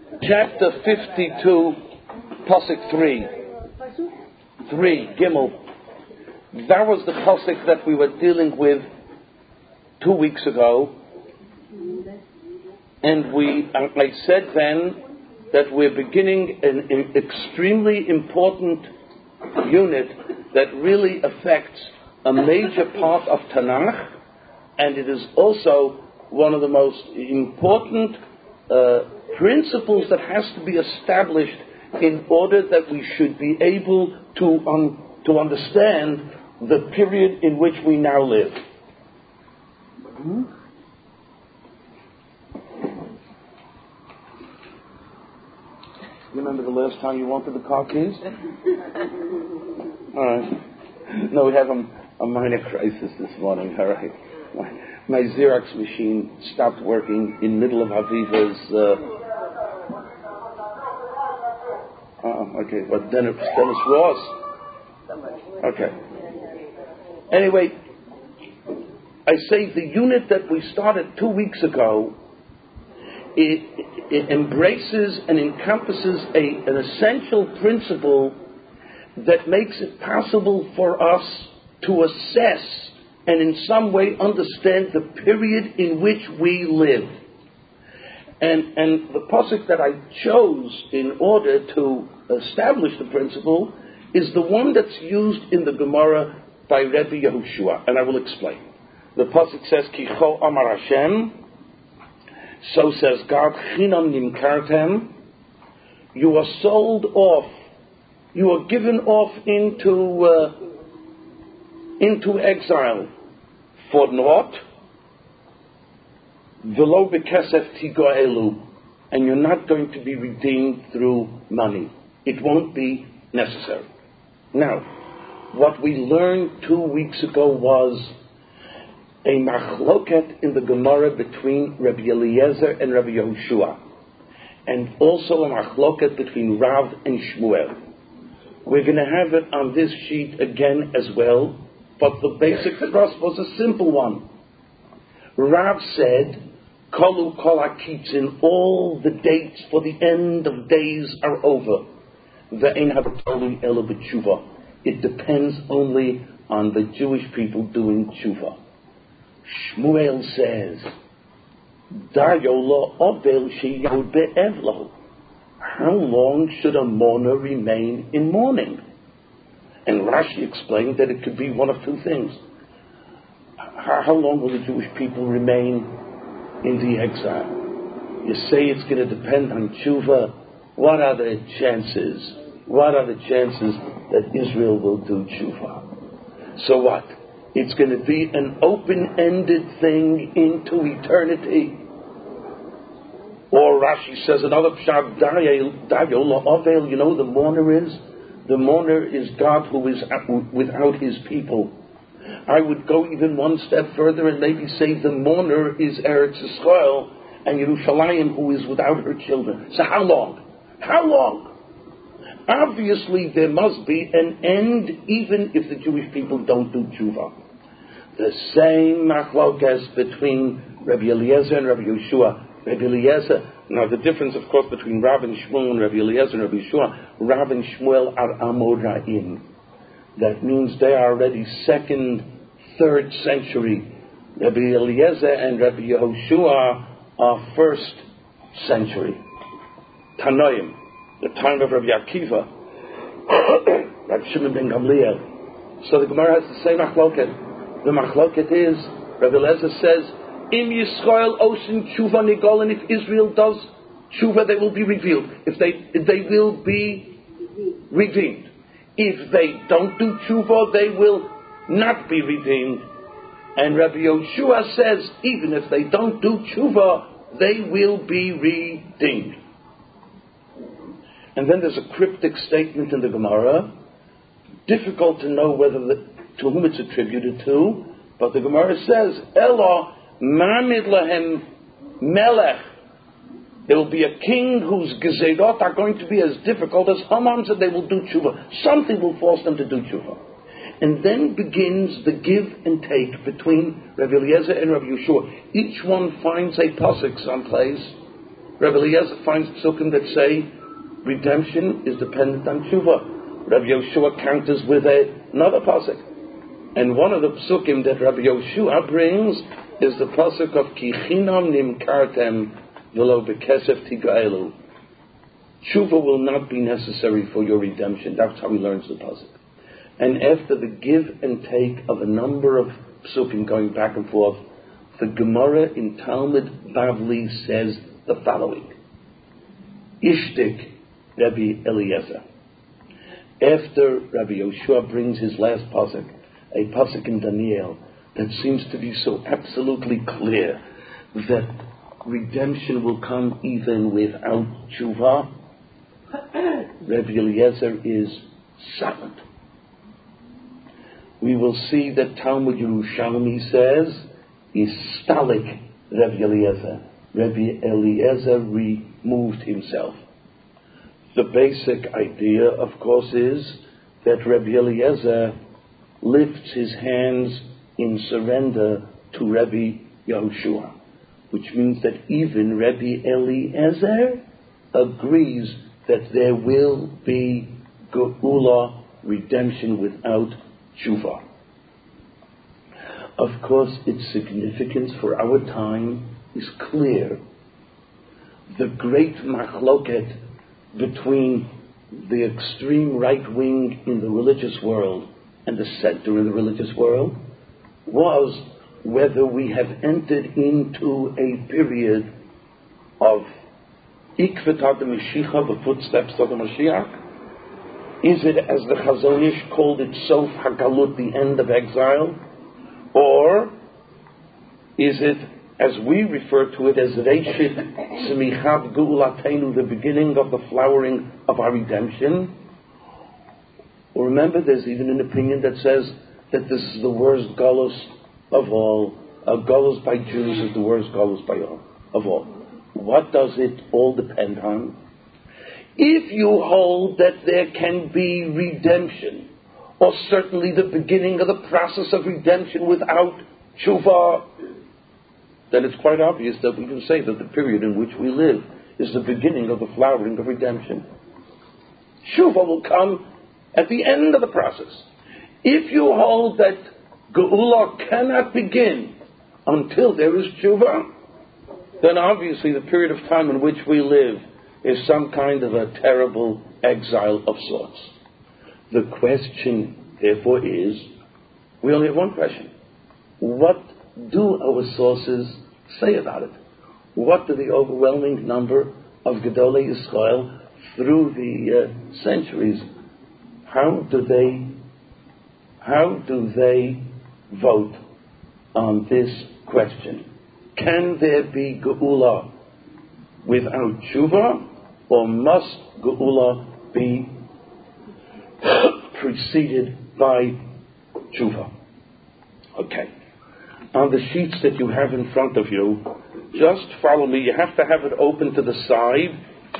Chapter 52, Pasuk 3. 3, Gimel. That was the Pasuk that we were dealing with 2 weeks ago. And I said then that we're beginning an extremely important unit that really affects a major part of Tanakh, and it is also one of the most important principles that has to be established in order that we should be able to understand the period in which we now live. You remember the last time you wanted the car keys? All right. No, we have a minor crisis this morning. All right. My Xerox machine stopped working in middle of Aviva's. Okay. But Dennis Ross. Okay. Anyway, I say the unit that we started 2 weeks ago. It embraces and encompasses an essential principle that makes it possible for us to assess and in some way understand the period in which we live. And the pasuk that I chose in order to establish the principle is the one that's used in the Gemara by Rebbe Yehoshua, and I will explain. The pasuk says, Kicho Amar Hashem, so says God, Chinam Nimkartem, you are sold off, you are given off into exile for naught, Velo Bekesef Tigoelu, and you're not going to be redeemed through money. It won't be necessary. Now, what we learned 2 weeks ago was a machloket in the Gemara between Rabbi Eliezer and Rabbi Yehoshua, and also a machloket between Rav and Shmuel. We're going to have it on this sheet again as well, but the basic thrust was a simple one. Rav said, Kolu kol hakitzin, all the dates for the end of days are over. Ve'ein havatoli ela b'tshuva. It depends only on the Jewish people doing tshuva. Shmuel says, Dayo ovel sheyod be'evlo. How long should a mourner remain in mourning? And Rashi explained that it could be one of two things. How long will the Jewish people remain in the exile? You say it's going to depend on tshuva. What are the chances? What are the chances that Israel will do tshuva? So what? It's going to be an open-ended thing into eternity. Or Rashi says another pshat, Dayo la'ovel, you know the mourner is? The mourner is God who is without his people. I would go even one step further and maybe say the mourner is Eretz Yisrael and Yerushalayim who is without her children. So how long? How long? Obviously there must be an end even if the Jewish people don't do tshuva. The same machlokas between Rabbi Eliezer and Rabbi Yehoshua. Rabbi Eliezer, now the difference of course between Rav and Shmuel and Rabbi Eliezer and Rabbi Yehoshua, Rav and Shmuel are Amoraim. That means they are already 2nd, 3rd century. Rabbi Eliezer and Rabbi Yehoshua are 1st century. Tanoim, the time of Rabbi Akiva, Rabbi Shimon ben Gamliel. So the Gemara has the same machloket. The machloket is, Rabbi Eliezer says, Im Yisrael osin tshuva nigol, and if Israel does tshuva, they will be revealed. If they will be redeemed. If they don't do tshuva, they will not be redeemed. And Rabbi Yehoshua says, even if they don't do tshuva, they will be redeemed. And then there's a cryptic statement in the Gemara, difficult to know to whom it's attributed to, but the Gemara says, Elo mamid lahem melech. There will be a king whose gezerot are going to be as difficult as Haman said they will do tshuva. Something will force them to do tshuva. And then begins the give and take between Rabbi Eliezer and Rabbi Yehoshua. Each one finds a pasuk someplace Rabbi Eliezer finds psukim that say redemption is dependent on tshuva. Rabbi Yoshua counters with another pasuk. And one of the psukim that Rabbi Yoshua brings is the pasuk of Ki chinam nimkartem v'lo bekesef tigaelu. Tshuva will not be necessary for your redemption. That's how he learns the pasuk. And after the give and take of a number of psukim going back and forth, the Gemara in Talmud Bavli says the following: Ishtik Rabbi Eliezer. After Rabbi Yoshua brings his last pasuk, a pasuk in Daniel that seems to be so absolutely clear that redemption will come even without tshuva, Rabbi Eliezer is silent. We will see that Talmud Yerushalmi says, Istalik Rabbi Eliezer. Rabbi Eliezer removed himself. The basic idea, of course, is that Rabbi Eliezer lifts his hands in surrender to Rabbi Yehoshua, which means that even Rabbi Eliezer agrees that there will be Geula, redemption without tshuva. Of course, its significance for our time is clear. The great machloket between the extreme right wing in the religious world and the center in the religious world was whether we have entered into a period of Ikvetat Mashiach, the footsteps of the Mashiach. Is it, as the Chazon Ish called it, Sof HaGalut, the end of exile? Or is it, as we refer to it, as Reishit Tzmichat Geulatenu, the beginning of the flowering of our redemption? Or remember, there's even an opinion that says that this is the worst Galus of all. Galus by Jews is the worst Galus of all. What does it all depend on? If you hold that there can be redemption, or certainly the beginning of the process of redemption without tshuva, then it's quite obvious that we can say that the period in which we live is the beginning of the flowering of redemption. Tshuva will come at the end of the process. If you hold that Geula cannot begin until there is tshuva, then obviously the period of time in which we live is some kind of a terrible exile of sorts. The question, therefore, is, we only have one question. What do our sources say about it? What do the overwhelming number of Gedolei Yisrael through the centuries, how do they vote on this question? Can there be Geula without tshuva, or must Geula be preceded by tshuva? Okay. On the sheets that you have in front of you, just follow me. You have to have it open to the side.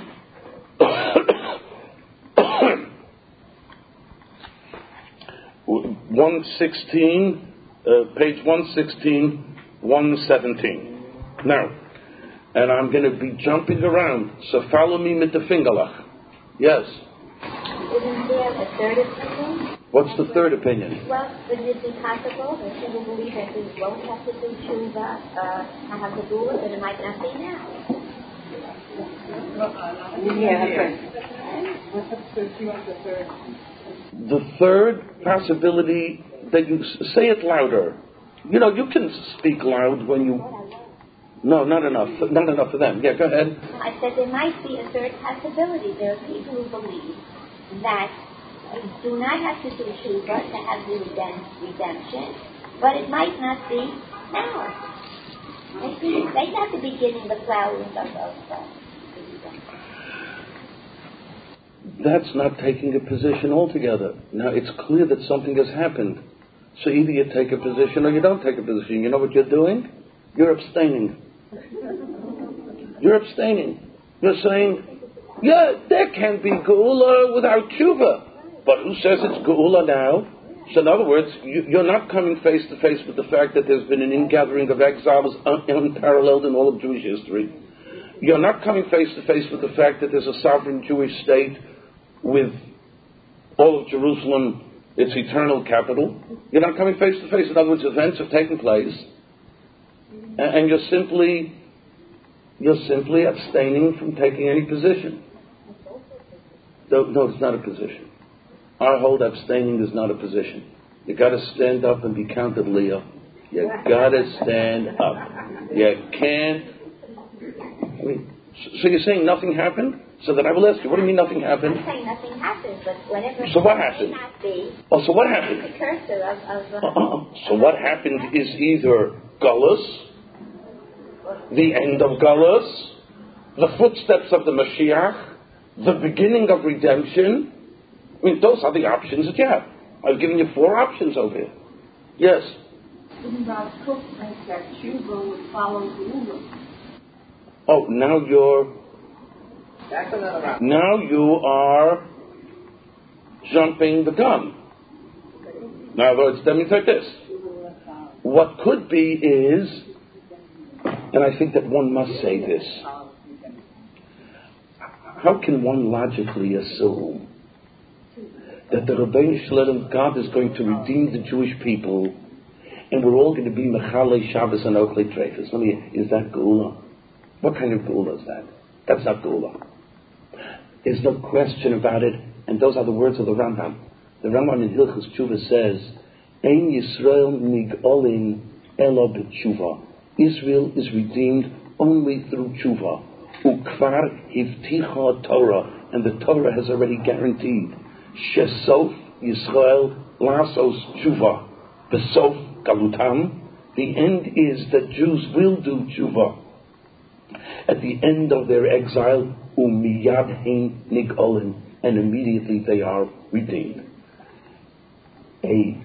116, page 116, 117. Now, and I'm going to be jumping around, so follow me with the fingerlach. Yes? Isn't there a third opinion? What's the third opinion? Well, would it be possible that people believe that we won't have to do tshuva, have the Geula, but it might not be now? The third possibility, that you say it louder. You know, you can speak loud when you... No, not enough. Not enough for them. Yeah, go ahead. I said there might be a third possibility. There are people who believe that we do not have to do tshuva to have the redemption, but it might not be now. Maybe not the beginning, the flowering of the redemption. That's not taking a position altogether. Now, it's clear that something has happened. So either you take a position or you don't take a position. You know what you're doing? You're abstaining. You're abstaining. You're saying, yeah, there can be Geula without tshuva. But who says it's Geula now? So in other words, you're not coming face to face with the fact that there's been an ingathering of exiles unparalleled in all of Jewish history. You're not coming face to face with the fact that there's a sovereign Jewish state with all of Jerusalem, its eternal capital. You're not coming face to face. In other words, events have taken place, and you're simply abstaining from taking any position. No, it's not a position. Our whole abstaining is not a position. You got to stand up and be counted, Leah. You got to stand up. You can't. So you're saying nothing happened? So then I will ask you, what do you mean nothing happened? I'm saying nothing happened, but whatever. So what happened? May not be. Oh, so what happened? The cursor of So what happened is either Gullus, the end of Gullus, the footsteps of the Mashiach, the beginning of redemption. I mean, those are the options that you have. I've given you 4 options over here. Yes? Didn't Rav Kook think that Tshuva would follow Geula? Oh, now you are jumping the gun. Now, let me take this. What could be is, and I think that one must say this, how can one logically assume that the Rebbeinu Shalom, God is going to redeem the Jewish people, and we're all going to be Mechalei Shabbos and Ochlei Treifas? Is that Geula? What kind of Geula is that? That's not Geula. There's no question about it, and those are the words of the Rambam. The Rambam in Hilchos Tshuva says, Ein Yisrael nig'olin elo b'tshuva. Israel is redeemed only through tshuva. Ukvar hivticha Torah, and the Torah has already guaranteed. Shesof Yisrael lasos tshuva. Besof galutam. The end is that Jews will do tshuva at the end of their exile, umiyad hein nig'olin, and immediately they are redeemed. A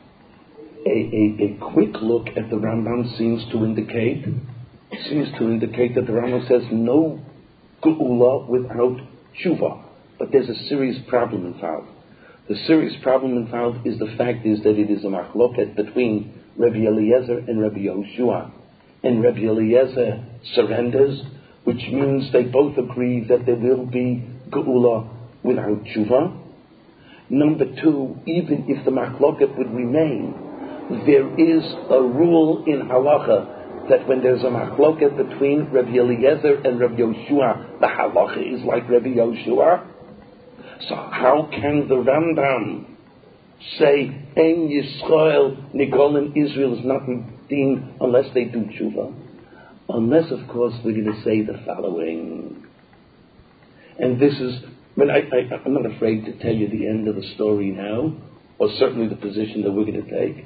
quick look at the Rambam seems to indicate that the Rambam says no geula without tshuva, but there's a serious problem involved. The serious problem involved is the fact is that it is a machloket between Rabbi Eliezer and Rabbi Yehoshua, and Rabbi Eliezer surrenders, which means they both agree that there will be geula without tshuva. Number 2, even if the machloket would remain, there is a rule in halacha that when there's a machloket between Rabbi Eliezer and Rabbi Yehoshua, the halacha is like Rabbi Yehoshua. So how can the Rambam say Ein Yisrael Nigolin, Israel is not redeemed unless they do tshuva? Unless, of course, we're going to say the following. And this is, I'm not afraid to tell you the end of the story now, or certainly the position that we're going to take.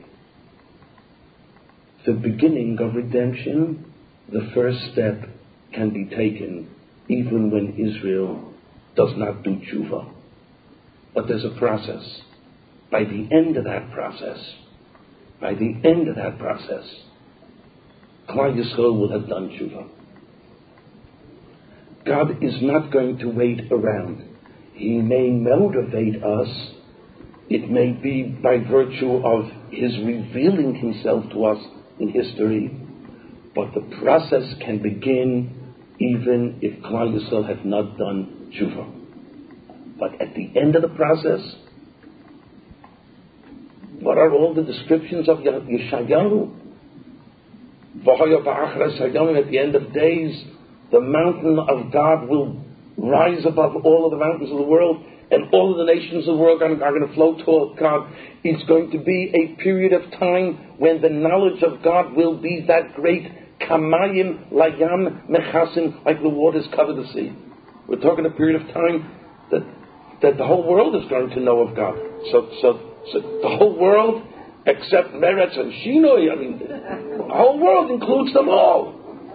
The beginning of redemption, the first step can be taken even when Israel does not do tshuva. But there's a process. By the end of that process, Klal Yisrael will have done tshuva. God is not going to wait around. He may motivate us. It may be by virtue of His revealing Himself to us in history, but the process can begin even if Klal Yisrael have not done tshuva. But at the end of the process, what are all the descriptions of Yeshayahu? At the end of days, the mountain of God will rise above all of the mountains of the world, and all of the nations of the world are going to flow toward God. It's going to be a period of time when the knowledge of God will be that great, kamayim layam mechasim, like the waters cover the sea. We're talking a period of time that the whole world is going to know of God. So the whole world, except Meretz and Shinoi, the whole world includes them all.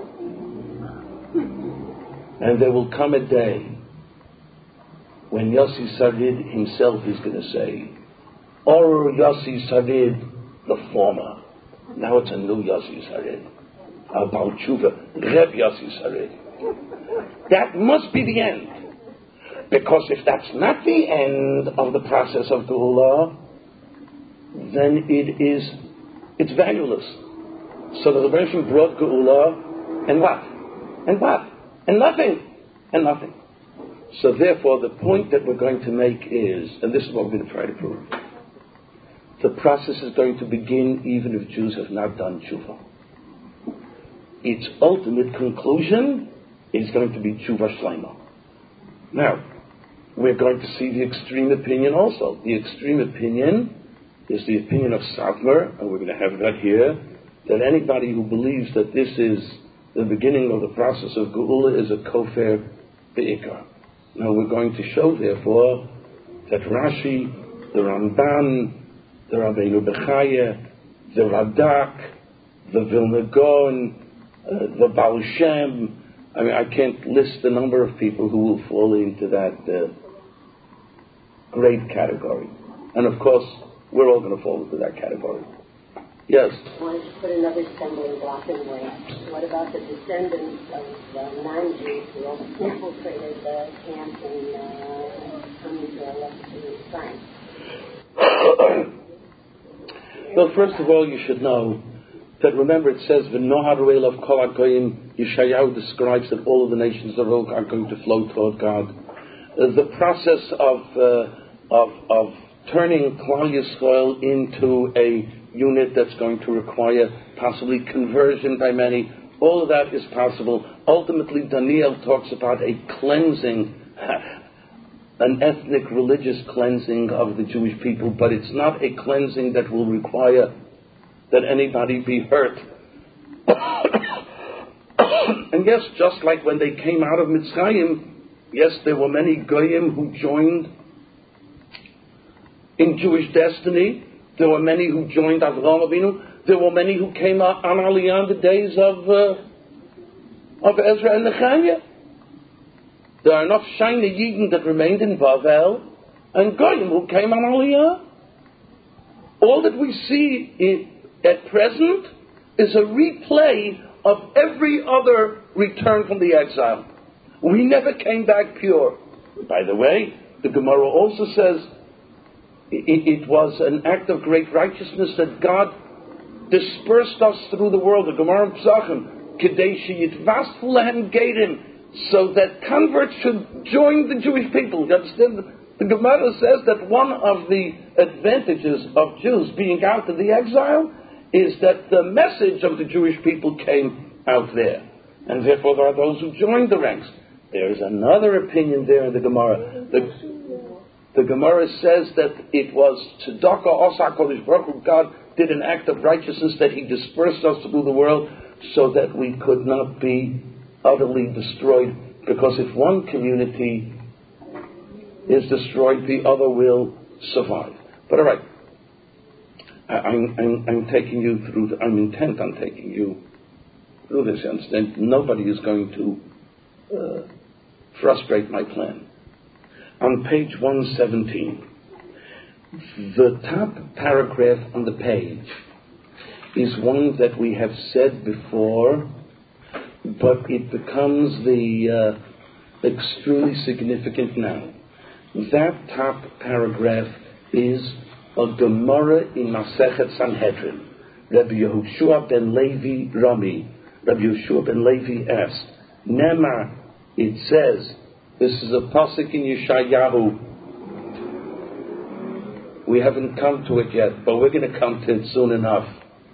And there will come a day when Yossi Sarid himself is going to say, Or Yossi Sarid, the former. Now it's a new Yossi Sarid. About Tshuva, Reb Yossi Sarid. That must be the end. Because if that's not the end of the process of Geula, then it's valueless. So the Rebbeinu brought Geula, and what? and nothing. So therefore, the point that we're going to make is, and this is what we're going to try to prove, the process is going to begin even if Jews have not done tshuva. Its ultimate conclusion is going to be tshuva shleima. Now, we're going to see the extreme opinion also. The extreme opinion is the opinion of Satmar, and we're going to have that here, that anybody who believes that this is the beginning of the process of Geula is a kofer be'ikar. Now we're going to show, therefore, that Rashi, the Ramban, the Rabbeinu Bechaya, the Radak, the Vilna Gaon, the Baal Shem, I can't list the number of people who will fall into that great category. And of course, we're all going to fall into that category. Yes? I wanted to put another stumbling block in the way. What about the descendants of non-Jews who also infiltrated the camp and coming to Left Science? Well, first of all, you should know that, remember, it says, V'nohar of kol hagoyim, Yeshayahu describes that all of the nations of the world are going to flow toward God. The process of turning Klal Yisrael into a unit that's going to require possibly conversion by many, all of that is possible. Ultimately, Daniel talks about a cleansing, an ethnic religious cleansing of the Jewish people, but it's not a cleansing that will require that anybody be hurt. And yes, just like when they came out of Mitzrayim, yes, there were many Goyim who joined in Jewish destiny. There were many who joined Avraham Avinu. There were many who came on Aliyah in the days of Ezra and Nehemiah. There are enough Shaina Yidden that remained in Bavel and Goyim who came on Aliyah. All that we see at present is a replay of every other return from the exile. We never came back pure. By the way, the Gemara also says it was an act of great righteousness that God dispersed us through the world. The Gemara in Pesachim, Kadeshi Yitvasfu Lehem Gedim, so that converts should join the Jewish people. You understand? The Gemara says that one of the advantages of Jews being out of the exile is that the message of the Jewish people came out there, and therefore there are those who joined the ranks. There is another opinion there in the Gemara. The Gemara says that it was Tzedakah Osa HaKadosh Baruch Hu, God did an act of righteousness that He dispersed us through the world so that we could not be utterly destroyed, because if one community is destroyed, the other will survive. But all right, I'm taking you through. I'm intent on taking you through this. You understand? Nobody is going to frustrate my plan. On page 117, the top paragraph on the page is one that we have said before, but it becomes the extremely significant now. That top paragraph is a Gemara in Masechet Sanhedrin. Rabbi Yehoshua ben Levi Rami. Rabbi Yehoshua ben Levi asked, Nema, it says, this is a pasuk in Yeshayahu. We haven't come to it yet, but we're going to come to it soon enough.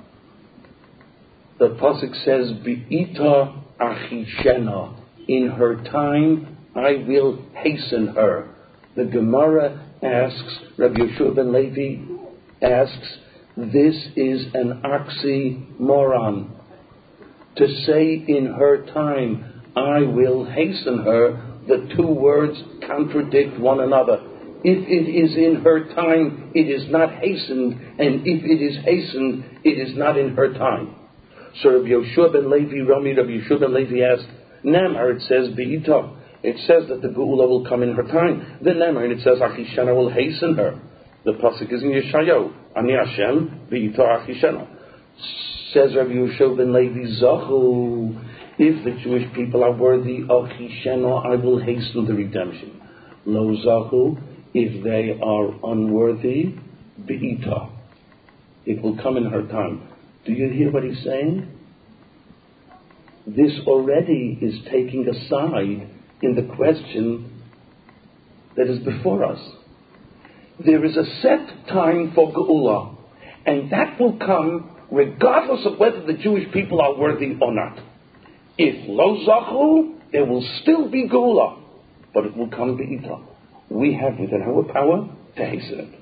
The pasuk says, Be'ita achishena. In her time, I will hasten her. The Gemara asks, Rabbi Yehoshua ben Levi asks, this is an oxymoron. To say in her time, I will hasten her, the two words contradict one another. If it is in her time, it is not hastened, and if it is hastened, it is not in her time. So Rabbi Yehoshua ben Levi Rami, Rabbi Yehoshua ben Levi asked, Namar, it says, Be'ita. It says that the Geula will come in her time. Then Namar, and it says, Achishana will hasten her. The pasuk is in Yeshayahu. Ani Hashem, Be'ita Achishana. Says Rabbi Yehoshua ben Levi, Zachu, if the Jewish people are worthy of Chishena, I will hasten the redemption. Lo Zachu, if they are unworthy, Be'ita. It will come in her time. Do you hear what he's saying? this already is taking a side in the question that is before us. There is a set time for Geula, and that will come regardless of whether the Jewish people are worthy or not. If lo zachu, there will still be Geula, but it will come be'ita. We have within our power to hasten it.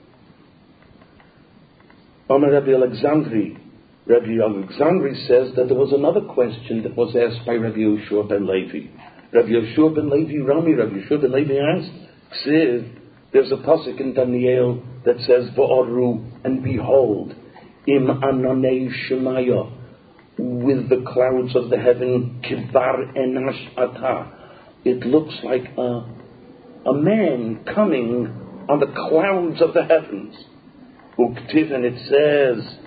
Amar Rabbi Alexandri says that there was another question that was asked by Rabbi Yehoshua ben Levi. Rabbi Yehoshua ben Levi Rami, Rabbi Yehoshua ben Levi asked, there's a pasuk in Daniel that says, V'oru, and behold, im ananei shemaya, with the clouds of the heaven, kivar enash ata. It looks like a man coming on the clouds of the heavens. Uktiv, and it says,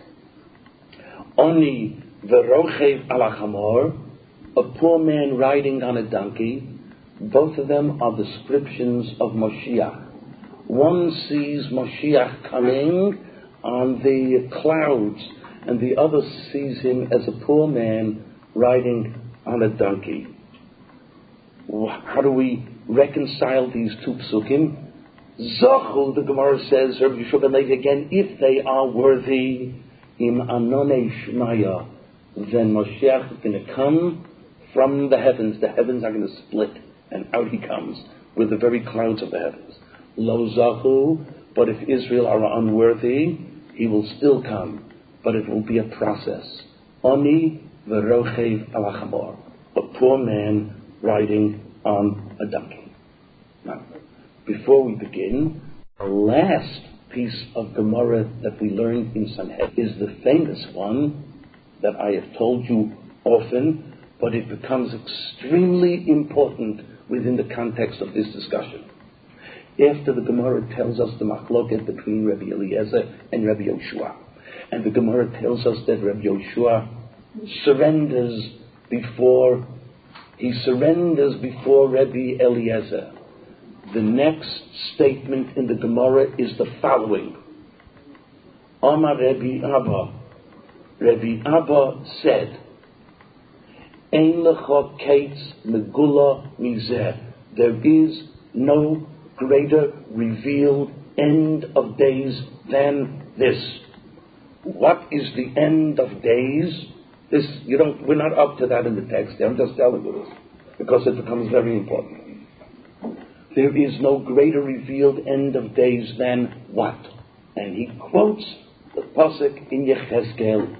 Oni v'rochev ala chamor, a poor man riding on a donkey. Both of them are descriptions of Moshiach. One sees Moshiach coming on the clouds, and the other sees him as a poor man riding on a donkey. How do we reconcile these two psukim? Zachu, the Gemara says, Rabbi Yehoshua ben Levi again, if they are worthy, im anonei shmaya, then Moshiach is going to come from the heavens. The heavens are going to split, and out he comes with the very clouds of the heavens. Lo zachu, but if Israel are unworthy, he will still come, but it will be a process. Oni v'rochev ala chamor, a poor man riding on a donkey. Now, before we begin, the last piece of Gemara that we learned in Sanhedrin is the famous one that I have told you often, but it becomes extremely important within the context of this discussion. After the Gemara tells us the machloket between Rabbi Eliezer and Rabbi Yehoshua, and the Gemara tells us that Rabbi Yehoshua surrenders before Rabbi Eliezer, the next statement in the Gemara is the following. Amar Rabbi Abba. Rabbi Abba said, Ein lecha kates megula mizeh. There is no greater revealed end of days than this. What is the end of days? We're not up to that in the text. I'm just telling you this because it becomes very important. There is no greater revealed end of days than what? And he quotes the pasuk in Yechezkel.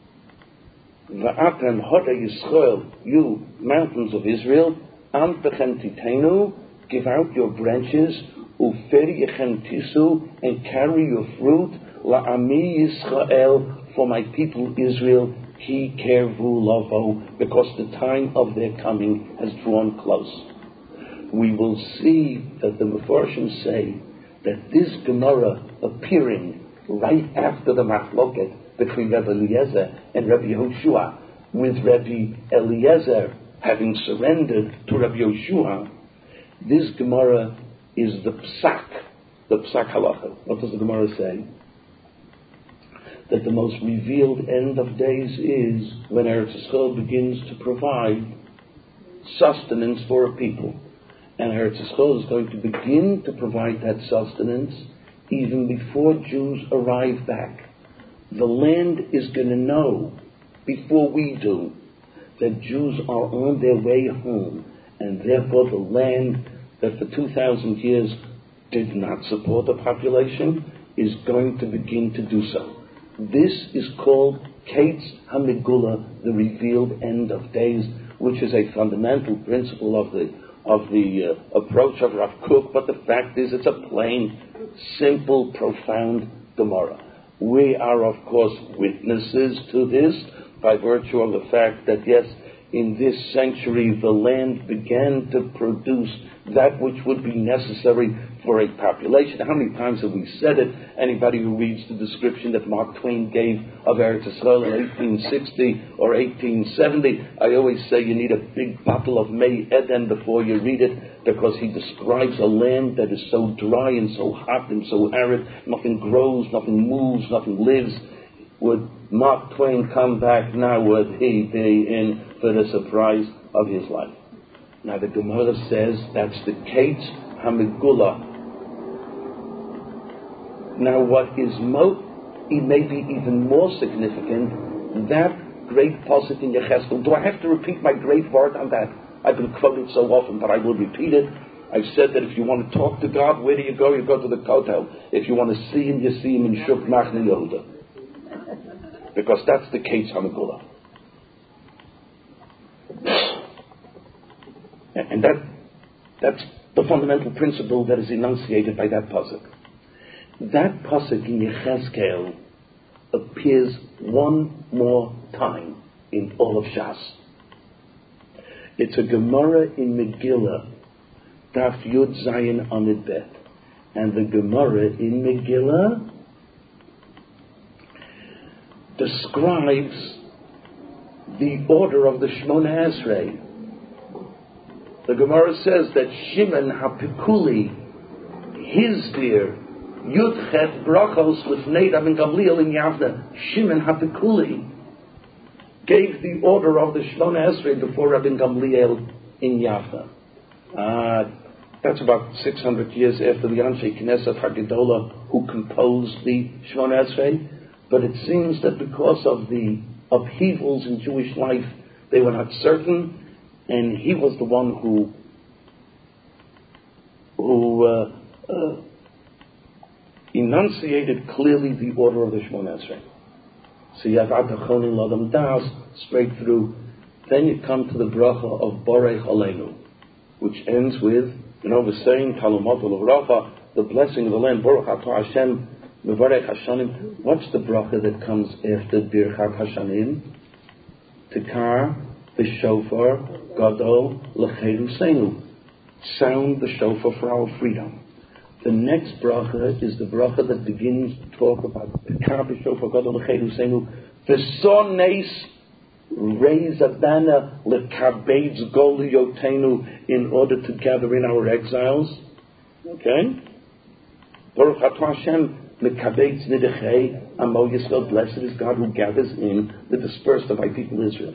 Va'atan hoda Yisrael, you mountains of Israel, am bechem titenu, give out your branches, ufer yechem tisu, and carry your fruit, la'ami Yisrael, for my people Israel, he kervu lavo, because the time of their coming has drawn close. We will see that the Mefarshim say that this Gemara appearing right after the machloket between Rabbi Eliezer and Rabbi Yehoshua, with Rabbi Eliezer having surrendered to Rabbi Yehoshua, this Gemara is the psak halacha. What does the Gemara say? That the most revealed end of days is when Eretz Yisrael begins to provide sustenance for a people. And Eretz Yisrael is going to begin to provide that sustenance even before Jews arrive back. The land is going to know, before we do, that Jews are on their way home, and therefore the land that for 2,000 years did not support the population is going to begin to do so. This is called Kates HaMegula, the revealed end of days, which is a fundamental principle of the approach of Rav Kook, but the fact is it's a plain, simple, profound Gemara. We are, of course, witnesses to this by virtue of the fact that, yes, in this century the land began to produce that which would be necessary for a population. How many times have we said it? Anybody who reads the description that Mark Twain gave of Eretz Yisrael in 1860 or 1870, I always say you need a big bottle of Mei Eden before you read it, because he describes a land that is so dry and so hot and so arid, nothing grows, nothing moves, nothing lives. Would Mark Twain come back now? Would he be in for the surprise of his life. Now the Gemara says that's the Kates Hamegula. Now what is it may be even more significant, that great pasuk in Yecheskel. Do I have to repeat my great word on that? I've been quoted so often, but I will repeat it. I've said that if you want to talk to God, where do you go? You go to the Kotel. If you want to see Him, you see Him in Shuk Machne Yehuda. Because that's the Kates Hamegula. And that's the fundamental principle that is enunciated by that pasuk. That pasuk in Yecheskel appears one more time in all of Shas. It's a Gemara in Megillah, Daf Yud Zayin Amid Bet, and the Gemara in Megillah describes the order of the Shmona Esrei. The Gemara says that Shimon HaPikuli, his dear Yudchet Brachos Lifnei Rabban Gamliel in Yavna, Shimon HaPikuli gave the order of the Shmona Esrei before Rabban Gamliel in Yavna. That's about 600 years after the Anshe Knesset Hagedolah who composed the Shmona Esrei. But it seems that because of the upheavals in Jewish life, they were not certain, and he was the one who enunciated clearly the order of the Shmona Esrei. So you have Atachonin Ladam Das straight through. Then you come to the bracha of Borei Aleinu, which ends with, we're saying Talumot Uvracha, the blessing of the land, Baruch Atah Hashem, Mevarech Hashanim. What's the bracha that comes after Birchat Hashanim? Tikar, the shofar, Gadol, L'cheru Seinu. Sound the shofar for our freedom. The next bracha is the bracha that begins to talk about Tikar, the shofar, Gadol, L'cheru Seinu. V'son neis, raise a banner, L'kabedz Goliyotenu, in order to gather in our exiles. Okay? Baruch Atah Hashem, L'kabedz Nidechei, Amo Yisrael, blessed is God who gathers in the dispersed of my people Israel.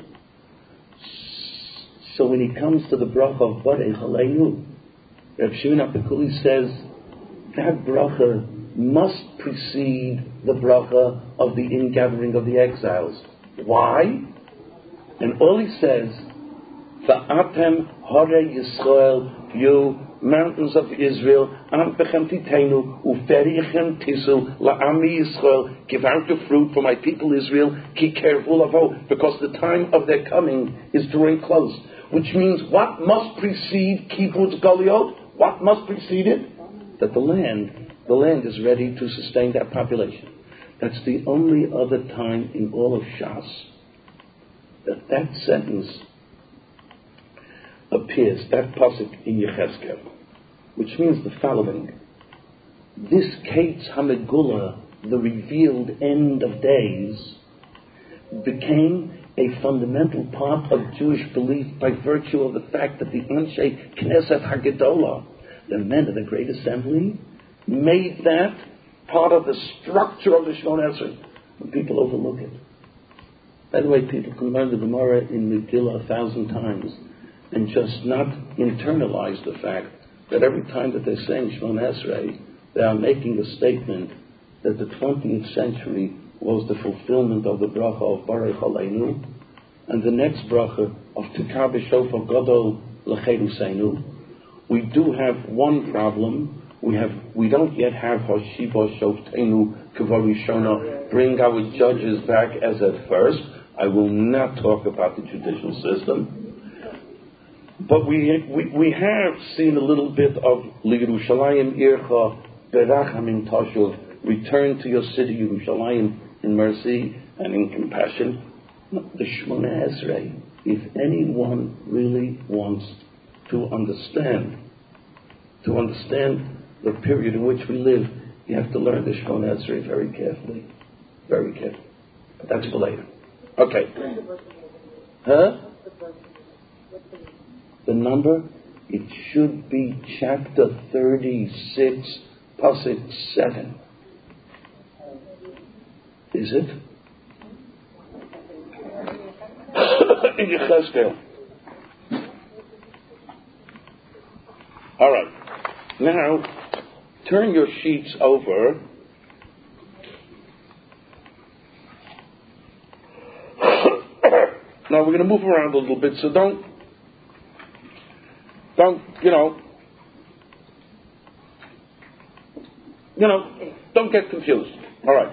So when he comes to the bracha of Borei Aleinu, Reb Shimon HaPikuli says that bracha must precede the bracha of the ingathering of the exiles. Why? And all he says, Va'atem Hore Yisrael, you mountains of Israel, Am Bechem Titenu, Uferichem Tisu, La'ami Yisrael, give out the fruit for my people Israel, Ki Kervu Lavo, because the time of their coming is drawing close. Which means, what must precede Kibbutz Goliot? What must precede it? That the land is ready to sustain that population. That's the only other time in all of Shas that sentence appears, that pasuk in Yecheskel, which means the following: this Kates Hamegula, the revealed end of days, became a fundamental part of Jewish belief by virtue of the fact that the Anshe Knesset Hagedolah, the men of the Great Assembly, made that part of the structure of the Shmona Esrei. And people overlook it. By the way, people can learn the Gemara in Megillah 1,000 times and just not internalize the fact that every time that they're saying Shmona Esrei, they are making a statement that the 20th century was the fulfillment of the bracha of Borei Aleinu, and the next bracha of Tikar b'shofar Gadol L'cheru Seinu. We do have one problem. We don't yet have Hoshiva Shoftenu Kevarishona, bring our judges back as at first. I will not talk about the judicial system. But we have seen a little bit of L'Yerushalayim Ircha Berachamim Tashuv, return to your city Yerushalayim in mercy and in compassion. The Shmona Esrei, if anyone really wants to understand the period in which we live, you have to learn the Shmona Esrei very carefully. Very carefully. But that's for later. Okay. Huh? The number? It should be chapter 36, pasuk 7. Is it? in Yechezkel. All right. Now, turn your sheets over. Now, we're going to move around a little bit, so don't, don't get confused. All right.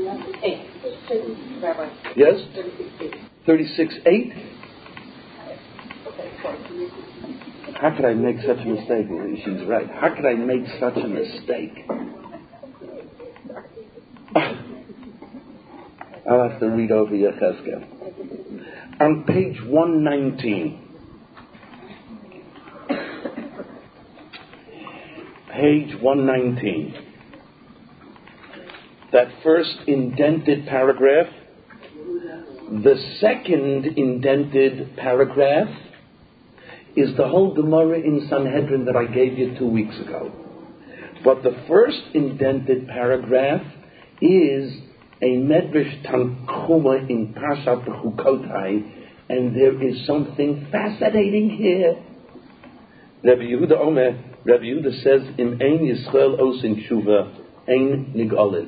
Yes? 36:8? How could I make such a mistake? She's right. How could I make such a mistake? I'll have to read over Yechezkel. On page 119. Page 119. That first indented paragraph, the second indented paragraph is the whole Gemara in Sanhedrin that I gave you 2 weeks ago. But the first indented paragraph is a Medrash Tanchuma in Parshat Bechukotai, and there is something fascinating here. Rabbi Yehuda says, Im ein Yisrael osin tshuva, ein nigolin.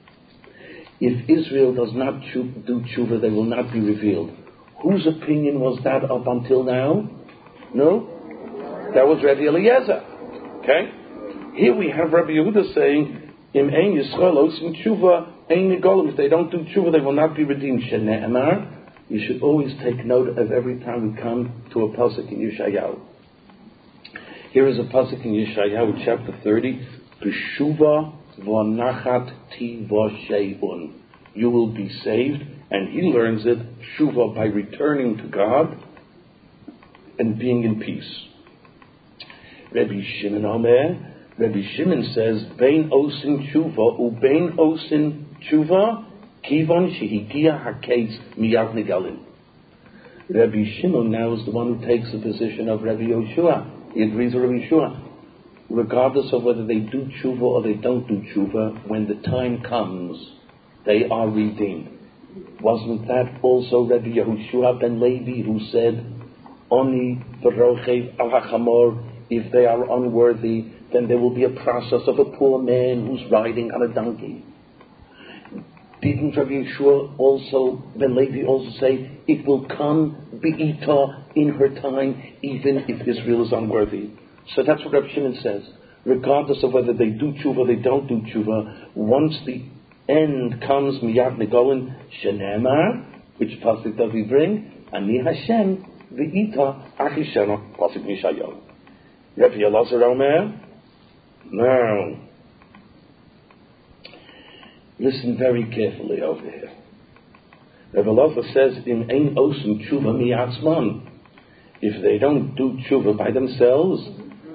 If Israel does not do tshuva, they will not be revealed. Whose opinion was that up until now? No? That was Rabbi Eliezer. Okay? Here we have Rabbi Yehuda saying, Im ein Yisrael osin tshuva, ein nigolin. If they don't do tshuva, they will not be redeemed. Shene'emar. You should always take note of every time we come to a pasuk in Yeshayahu. Here is a pasuk in Yeshayahu, chapter 30. B'shuva v'nachat ti v'she'un. You will be saved, and he learns it, shuva, by returning to God and being in peace. Rabbi Shimon Omer, Rabbi Shimon says, Bein osin tshuva ubein osin tshuva kivon shehigia haketz miyad nigalim. Rabbi Shimon now is the one who takes the position of Rabbi Yoshua. He agrees with Rabbi Yoshua. Regardless of whether they do tshuva or they don't do tshuva, when the time comes, they are redeemed. Wasn't that also Rabbi Yehoshua ben Levi who said, Oni v'rochev al hachamor, if they are unworthy, then there will be a process of a poor man who's riding on a donkey. Didn't Rabbi Yehoshua also, ben Levi also say, it will come be'ita in her time, even if Israel is unworthy? So that's what Rabbi Shimon says. Regardless of whether they do tshuva or they don't do tshuva, once the end comes, miyad negolin shenemar, which pasuk does he bring? Ani Hashem v'ita achishena, pasuk Mishayahu. Rabbi Elazar Omer. Now, listen very carefully over here. Rabbi Elazar says, "In ein osim tshuva miyatzman." If they don't do tshuva by themselves,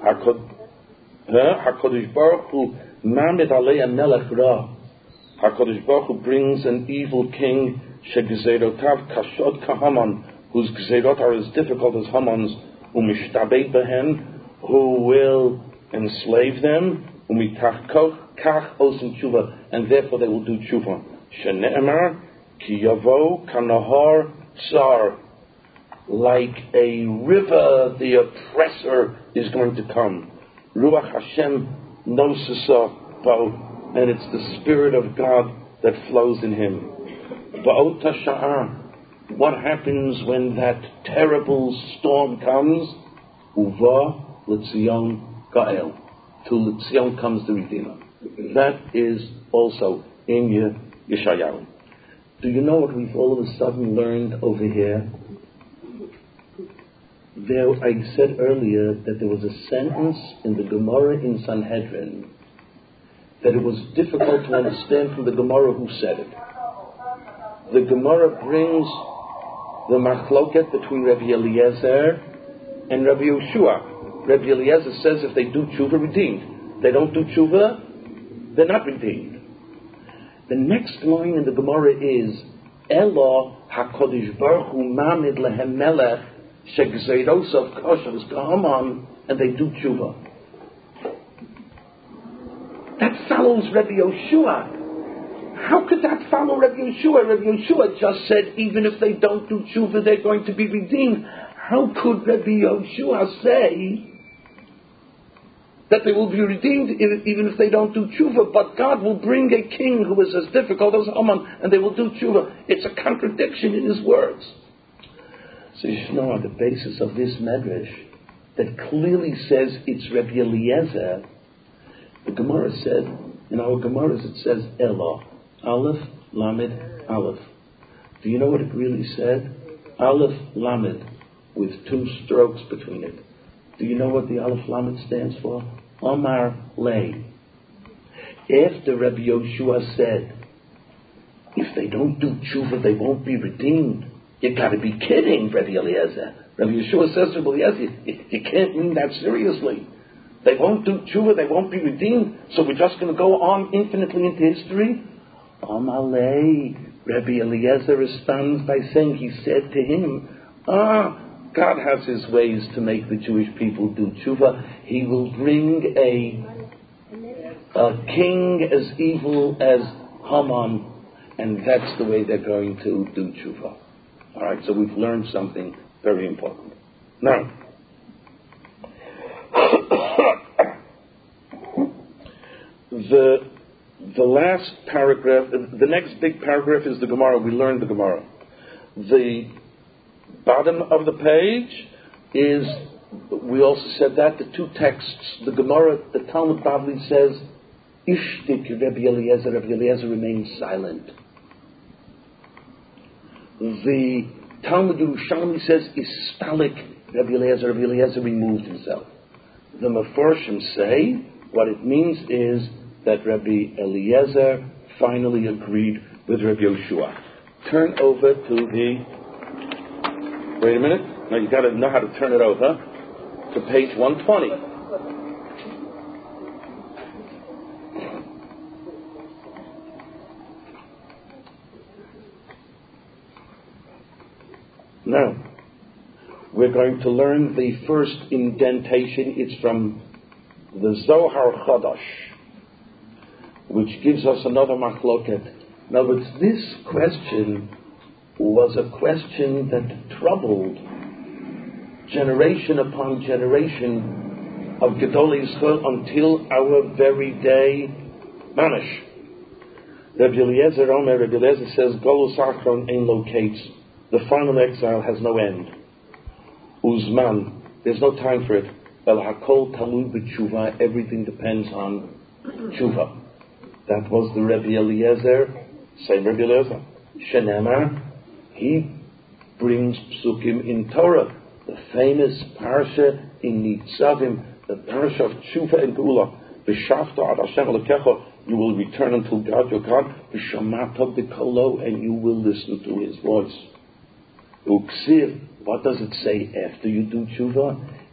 HaKadosh Baruch Hu mamed alei melech ra. HaKadosh Baruch Hu brings an evil king, shegzerotav kashod kahaman, whose gzerot are as difficult as Haman's, umishtabei behen, who will enslave them, umitachkoch kach osim tshuva, and therefore they will do tshuva. Shene'emar ki yavo kanahar tsar. Like a river, the oppressor is going to come. Ruach Hashem nosesa bo, and it's the Spirit of God that flows in him. Ba'ota sha'ah. What happens when that terrible storm comes? Uva l'tzion ga'el. To l'tzion comes the Redeemer. That is also in Yeshayahu. Do you know what we've all of a sudden learned over here? There, I said earlier that there was a sentence in the Gemara in Sanhedrin that it was difficult to understand from the Gemara who said it. The Gemara brings the machloket between Rabbi Eliezer and Rabbi Yoshua. Rabbi Eliezer says if they do tshuva, redeemed. They don't do tshuva, they're not redeemed. The next line in the Gemara is Elo HaKadosh Baruch Hu Mamid Lehem Melech Shegzeirosav Koshavas Kahaman, and they do tshuva. That follows Rabbi Yoshua. How could that follow Rabbi Yeshua? Rabbi Yeshua just said, even if they don't do tshuva, they're going to be redeemed. How could Rabbi Yeshua say that they will be redeemed even if they don't do tshuva? But God will bring a king who is as difficult as Haman, and they will do tshuva. It's a contradiction in his words. So you should know on the basis of this medrash that clearly says it's Rabbi Eliezer. The Gemara said, in our Gemaras it says Elah, Aleph, Lamed, Aleph. Do you know what it really said? Aleph, Lamed, with 2 strokes between it. Do you know what the Aleph Lamed stands for? Omar Lei. After Rabbi Yoshua said, if they don't do tshuva, they won't be redeemed. You got to be kidding, Rabbi Eliezer. Rabbi Yeshua says to Rabbi Eliezer, you can't mean that seriously. They won't do tshuva, they won't be redeemed, so we're just going to go on infinitely into history? Amalei. Rabbi Eliezer responds by saying, he said to him, God has his ways to make the Jewish people do tshuva. He will bring a king as evil as Haman, and that's the way they're going to do tshuva. All right, so we've learned something very important. Now, the last paragraph, the next big paragraph is the Gemara. We learned the Gemara. The bottom of the page is, we also said that, the 2 texts. The Gemara, the Talmud Bavli says, Ishtik Rabbi Eliezer remains silent. The Talmud Yerushalmi says, Istalik Rabbi Eliezer removed himself. The Mefarshim say, what it means is that Rabbi Eliezer finally agreed with Rabbi Yoshua. Turn over to the... Wait a minute. Now you got to know how to turn it over to page 120. Now, we're going to learn the first indentation. It's from the Zohar Chadash, which gives us another machloket. In other words, this question was a question that troubled generation upon generation of Gedolei Yisrael until our very day, Mamish. Rabbi Eliezer says, Golus Achron ein locates. The final exile has no end. Uzman, there's no time for it. El Hakol Talud b'tshuva, everything depends on tshuva. That was the Rabbi Eliezer, same Rabbi Eliezer. Shenemar, he brings psukim in Torah, the famous parsha in Nitzavim, the parsha of tshuva and geula. V'shafta ad Hashem Elokecha, you will return unto God your God. V'shamata b'kolo, and you will listen to His voice. Uksiv, what does it say after you do tshuva?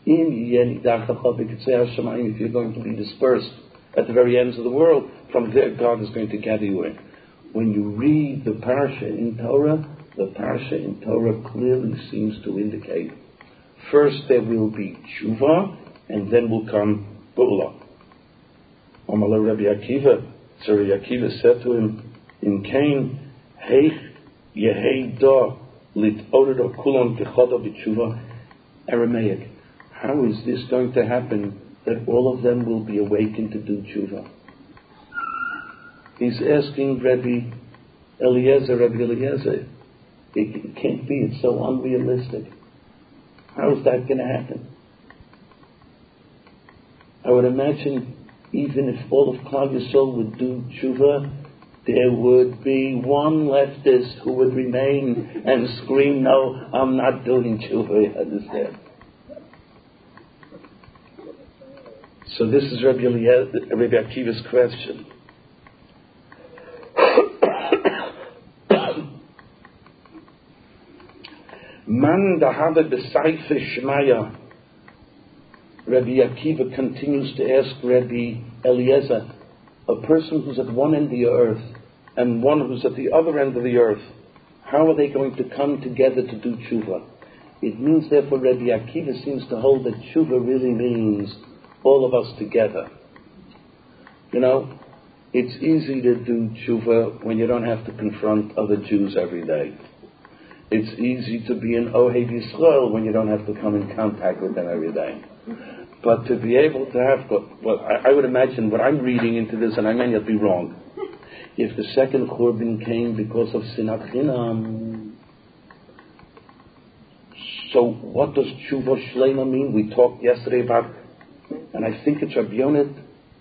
If you're going to be dispersed at the very ends of the world, from there God is going to gather you in. When you read the parsha in Torah, the parsha in Torah clearly seems to indicate first there will be tshuva, and then will come geula. Amalei Rabbi Akiva, so Rabbi Akiva said to him in Cain, Heich yehei da lit oredo kulon kechoda b'tshuva. Aramaic. How is this going to happen that all of them will be awakened to do tshuva? He's asking Rabbi Eliezer, it can't be, it's so unrealistic. How is that going to happen? I would imagine even if all of Klal Yisrael would do tshuva, there would be one leftist who would remain and scream, no, I'm not doing tshuva, you understand? So this is Rabbi Akiva's question. Man dahave b'sayfe shmaya. Rabbi Akiva continues to ask Rabbi Eliezer, a person who's at one end of the earth and one who's at the other end of the earth, how are they going to come together to do tshuva? It means therefore Rabbi Akiva seems to hold that tshuva really means all of us together. You know, It's easy to do tshuva when you don't have to confront other Jews every day. It's easy to be an Ohev Yisrael when you don't have to come in contact with them every day. But to be able to have, I would imagine what I'm reading into this, and I may not be wrong, if the second Churban came because of Sinat Chinam, so what does Tshuva Shlema mean? We talked yesterday about, and I think it's Rabbi Yonatan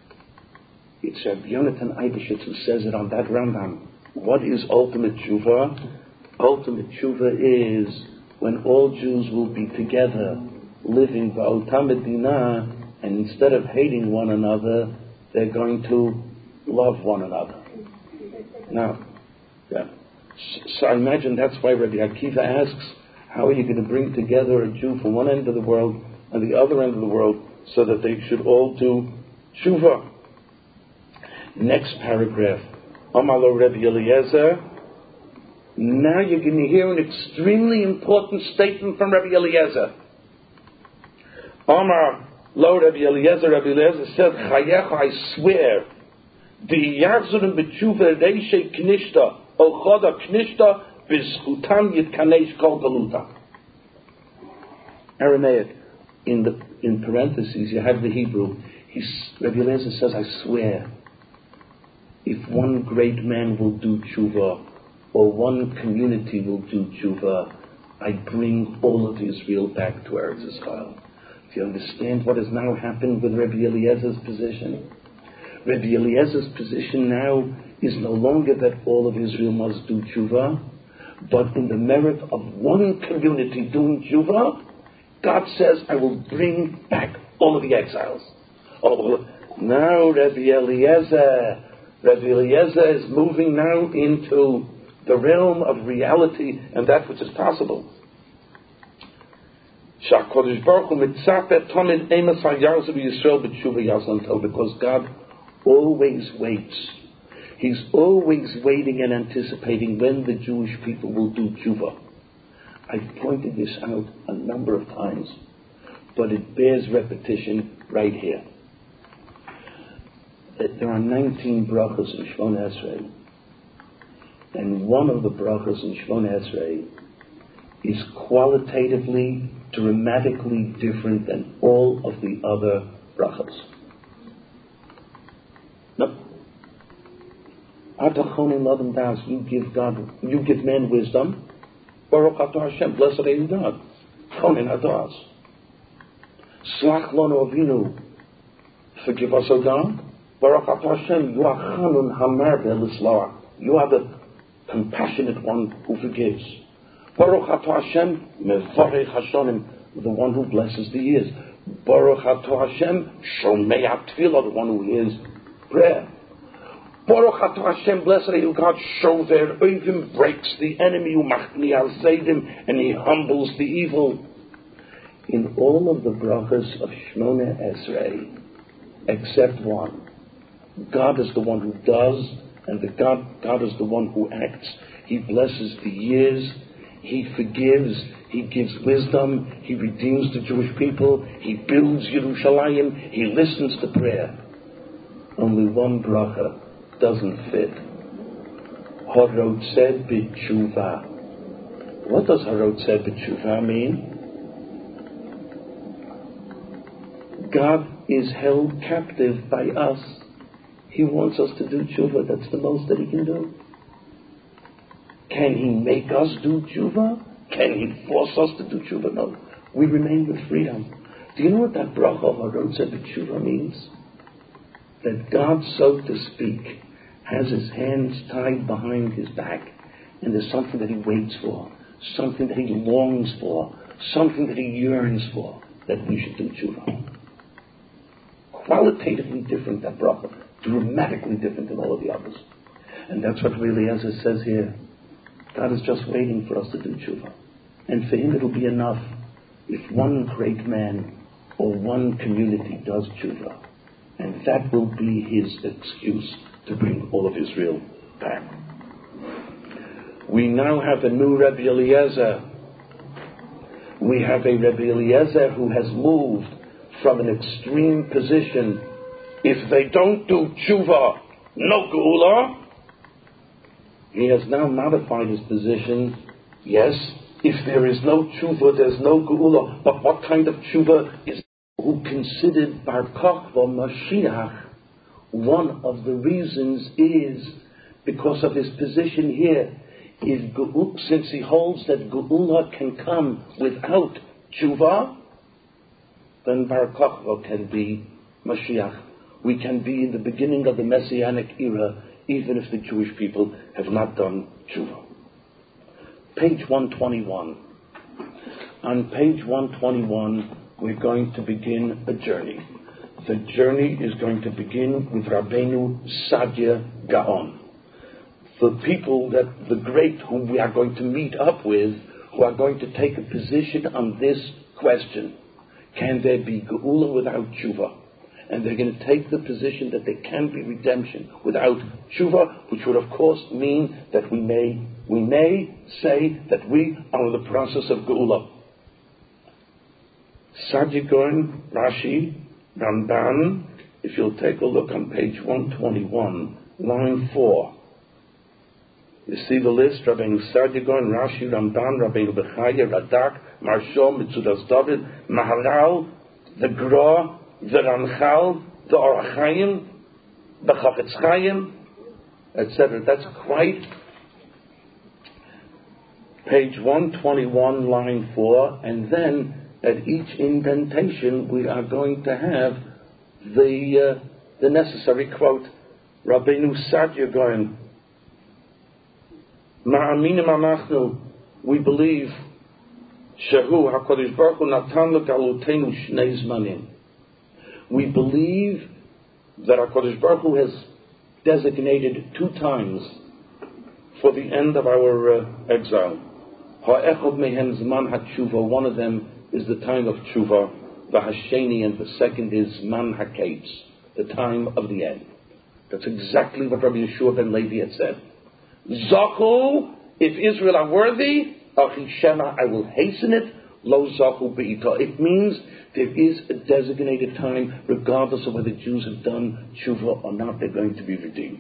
Eibeshitz who says it on that Rambam. What is ultimate Tshuva? Ultimate Tshuva is when all Jews will be together, living Ba'otam Medina, and instead of hating one another, they're going to love one another. Now, so I imagine that's why Rabbi Akiva asks, how are you going to bring together a Jew from one end of the world and the other end of the world so that they should all do tshuva? Next paragraph. Amalo Rabbi Eliezer. Now you're going to hear an extremely important statement from Rabbi Eliezer. Amar Lo Rabbi Eliezer. Rabbi Eliezer said, Chayecha, I swear, the Yachzurim b'tshuva reishe knishta, o choda knishta, b'zchutam yitkanesh kol galuta. Aramaic. In parentheses, you have the Hebrew. Rabbi Eliezer says, I swear, if one great man will do tshuva, or one community will do tshuva, I bring all of Israel back to Eretz Yisrael. Do you understand what has now happened with Rabbi Eliezer's position? Rabbi Eliezer's position now is no longer that all of Israel must do tshuva, but in the merit of one community doing tshuva, God says, I will bring back all of the exiles. Oh, now Rabbi Eliezer is moving now into the realm of reality and that which is possible. Because God always waits. He's always waiting and anticipating when the Jewish people will do tshuva. I've pointed this out a number of times, but it bears repetition right here. There are 19 brachos in Shemona Esrei, and one of the brachos in Shemona Esrei is qualitatively, dramatically different than all of the other brachos. No. You give man wisdom. Baruch atah Hashem, blessed are you God. Chonin adas. Slach lanu avinu, forgive us, O God. Baruch atah Hashem, you are chanun hamer be'lisloach. You are the compassionate one who forgives. Baruch atah Hashem, mevarech hashonim, the one who blesses the ears. Baruch atah Hashem, shomei atfilah, the one who hears prayer. Baruch atah Hashem, blessed are you God, shover oivim, breaks the enemy, umachni al zaydim, and he humbles the evil. In all of the brachas of Shemona Esrei, except one, God is the one who does, and God is the one who acts. He blesses the years, He forgives, He gives wisdom, He redeems the Jewish people, He builds Yerushalayim, He listens to prayer. Only one bracha doesn't fit. Harotzeh b'tshuva. What does Harotzeh b'tshuva mean? God is held captive by us. He wants us to do tshuva. That's the most that He can do. Can He make us do tshuva? Can He force us to do tshuva? No. We remain with freedom. Do you know what that bracha of Harotzeh b'tshuva means? That God, so to speak, has His hands tied behind His back, and there's something that He waits for, something that He longs for, something that He yearns for, that we should do tshuva. Qualitatively different, that bracha, dramatically different than all of the others. And that's what really, as it says here, God is just waiting for us to do tshuva. And for Him it'll be enough if one great man or one community does tshuva. And that will be His excuse to bring all of Israel back. We now have a new Rabbi Eliezer. We have a Rabbi Eliezer who has moved from an extreme position. If they don't do tshuva, no Geula. He has now modified his position. Yes, if there is no tshuva, there's no Geula. But what kind of tshuva is who considered Bar Kokhba Mashiach? One of the reasons is because of his position here. Since he holds that Geula can come without tshuva, then Bar Kokhba can be Mashiach. We can be in the beginning of the Messianic era, even if the Jewish people have not done tshuva. Page 121. On page 121, we're going to begin a journey. The journey is going to begin with Rabbeinu Saadia Gaon. The people the great whom we are going to meet up with, who are going to take a position on this question. Can there be Geula without tshuva? And they're going to take the position that there can be redemption without tshuva, which would of course mean that we may say that we are in the process of Geula. Saadia Gaon, Rashi, Ramban, if you'll take a look on page 121, line 4. You see the list: Rabbeinu Saadia Gaon, Rashi, Ramban, Rabbeinu Bechaya, Radak, Marshom, Mitzudas David, Maharal, the Gra, the Ramchal, the Orach Chaim, the Chafetz Chaim, etc. That's quite page 121, line 4, and then at each indentation we are going to have the necessary quote. Rabbeinu Saadia Gaon, Ma'aminim anachnu, we believe, Shehu HaKadosh Baruch Hu natan legalutenu shnei zmanim. We believe that HaKadosh Baruch Hu has designated 2 times for the end of our exile. Ha'echad mehem zman hatshuva, one of them is the time of tshuva, v'hasheni, and the second is zman haketz, the time of the end. That's exactly what Rabbi Yeshua ben Levi had said. Zachu, if Israel are worthy, Achishema, I will hasten it. Lo zachu be'ita. It means there is a designated time, regardless of whether Jews have done tshuva or not, they're going to be redeemed.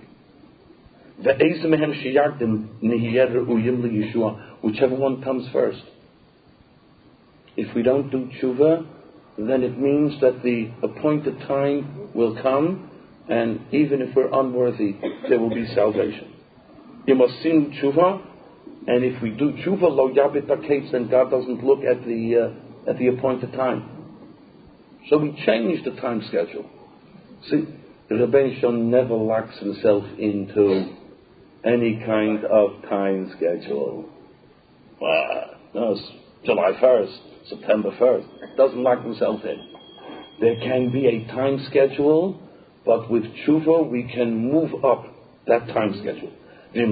Whichever one comes first. If we don't do tshuva, then it means that the appointed time will come, and even if we're unworthy, there will be salvation. You must sin tshuva, and if we do tshuva, lo yabit bakates, then God doesn't look at the appointed time. So we change the time schedule. See, the Rebbeinu Shalom never locks himself into any kind of time schedule. No, it's July 1st, September 1st. Doesn't lock himself in. There can be a time schedule, but with tshuva we can move up that time schedule. If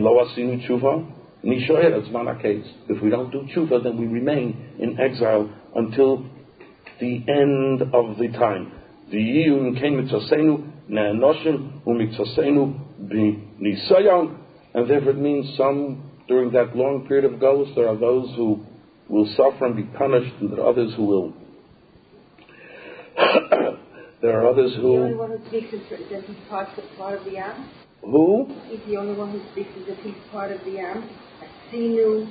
we don't do tshuva, then we remain in exile until the end of the time. And therefore it means some, during that long period of galus, there are those who will suffer and be punished, and there are others who will. There are others who. The only one who speaks is that he's part of the Am. Who? He's the only one who speaks as if he's part of the Am. Sinu.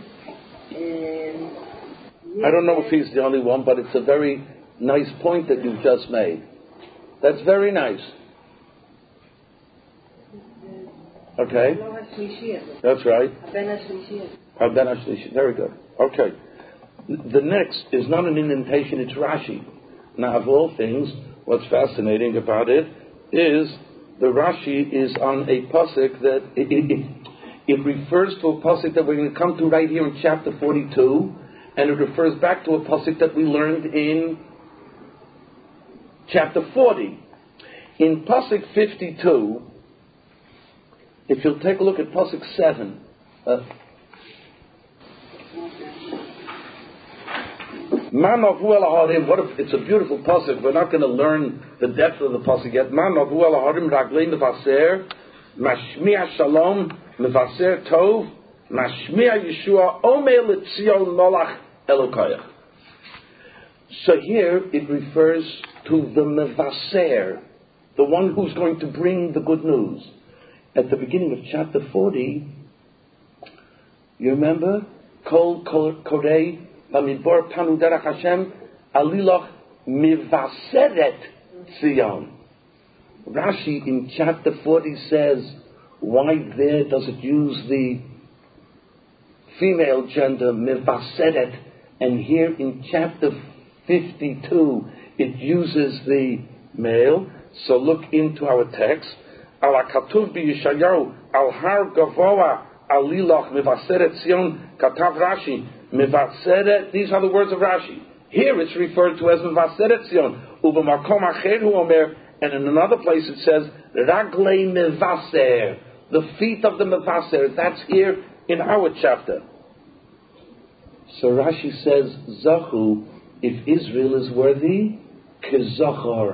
I don't know if he's the only one, but it's a very nice point that you've just made. That's very nice. Okay. That's right. Very good. Okay. The next is not an indentation, it's Rashi. Now, of all things, what's fascinating about it is the Rashi is on a pasuk that it refers to a pasuk that we're going to come to right here in chapter 42, and it refers back to a pasuk that we learned in chapter 40. In pasuk 52, if you'll take a look at pasuk 7, what if it's a beautiful pasuk? We're not going to learn the depth of the pasuk yet. Manavu el harim raglei mevaser, mashmiya shalom mevaser tov, mashmiya Yeshua omer letzion nolach elokayach. So here it refers to the mevaser, the one who's going to bring the good news. at the beginning of chapter 40, you remember? Kol korei b'midbar panu derech Hashem alilach mivaseret Zion. Rashi in chapter 40 says, why there does it use the female gender mivaseret, and here in chapter 52 it uses the male? So look into our text. Al hakatuv b'Yeshayahu al har gavoa alilach mivaseret Zion katav Rashi mivaseret. These are the words of Rashi. Here it's referred to as mivaseret Zion. Ubamakom acher hu omer, and in another place it says raglei mevaser, the feet of the mevaser. That's here in our chapter. So Rashi says, Zachu, if Israel is worthy, Kezachar,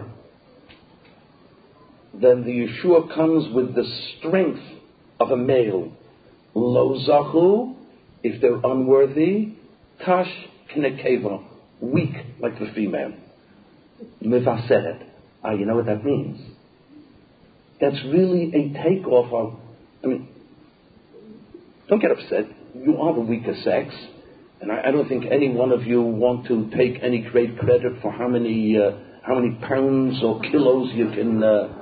then the Yeshua comes with the strength of a male. Lo Zachu, if they're unworthy, Tash Knekeva, weak like the female. Mivaseret. You know what that means? That's really a takeoff of, don't get upset. You are the weaker sex. And I don't think any one of you want to take any great credit for how many pounds or kilos you can,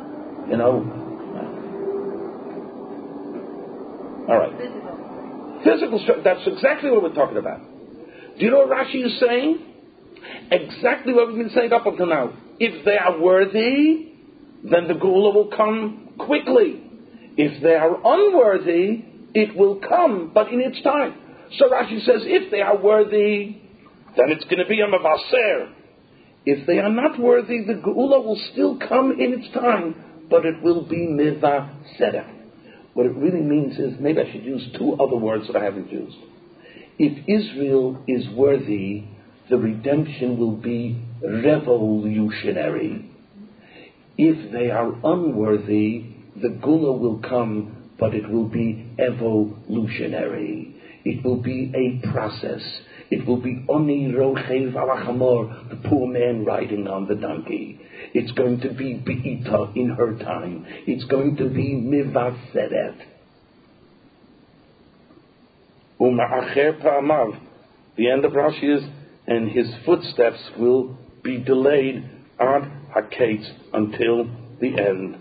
All right. Physical strength. That's exactly what we're talking about. Do you know what Rashi is saying? Exactly what we've been saying up until now. If they are worthy, then the Geula will come quickly. If they are unworthy, it will come, but in its time. So Rashi says, if they are worthy, then it's going to be a Mavaser. If they are not worthy, the Geula will still come in its time, but it will be Mivasera. What it really means is, maybe I should use two other words that I haven't used. If Israel is worthy, the redemption will be revolutionary. If they are unworthy, the Geula will come, but it will be evolutionary. It will be a process. It will be Oni Rochev Alachamor, the poor man riding on the donkey. It's going to be Be'ita in her time. It's going to be Mivaseret. Uma'acher Pa'amav. The end of Rashi is, and his footsteps will be delayed ad haketz, until the end.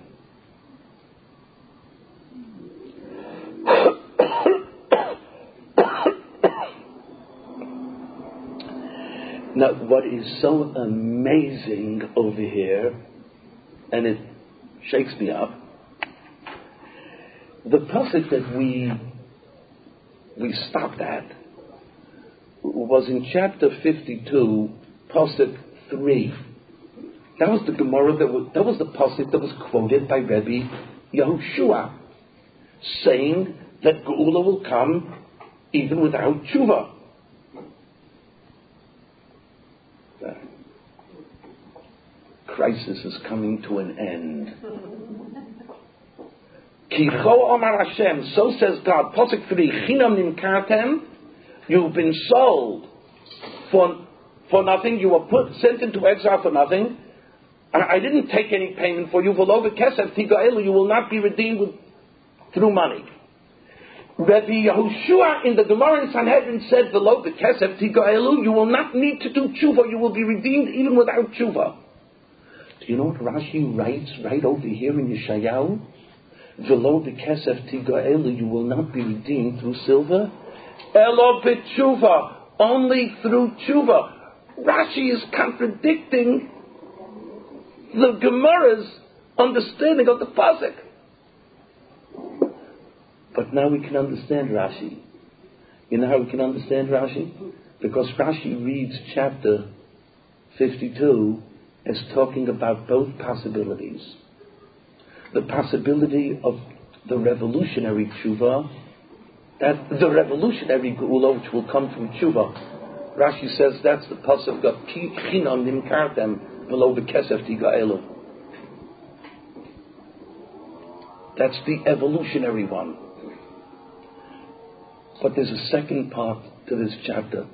Now, what is so amazing over here, and it shakes me up, the pasuk that we stopped at was in chapter 52, pasuk 3. That was the Gemara, that was the pasuk that was quoted by Rebbe Yehoshua, saying that Geula will come even without tshuva. Crisis is coming to an end. Kicho Omar Hashem, so says God, Pasuk 3, Chinam nimkartem, you've been sold for nothing, you were sent into exile for nothing. I didn't take any payment for you. V'lo v'kesef tigaelu, you will not be redeemed through money. Rabbi Yehoshua in the Gemara in Sanhedrin said, "V'lo v'kesef tigaelu, you will not need to do tshuva. You will be redeemed even without tshuva." Do you know what Rashi writes right over here in Yeshayahu? V'lo v'kesef tigaelu, you will not be redeemed through silver. Elo b'tshuva, only through tshuva. Rashi is contradicting the Gemara's understanding of the pasuk. But now we can understand Rashi. You know how we can understand Rashi? Because Rashi reads chapter 52 as talking about both possibilities. The possibility of the revolutionary tshuva, that the revolutionary geula which will come from tshuva. Rashi says that's the pasuk of Ki Chinam Nimkartem V'lo B'Kesef Tigaelu. That's the evolutionary one. But there's a second part to this chapter.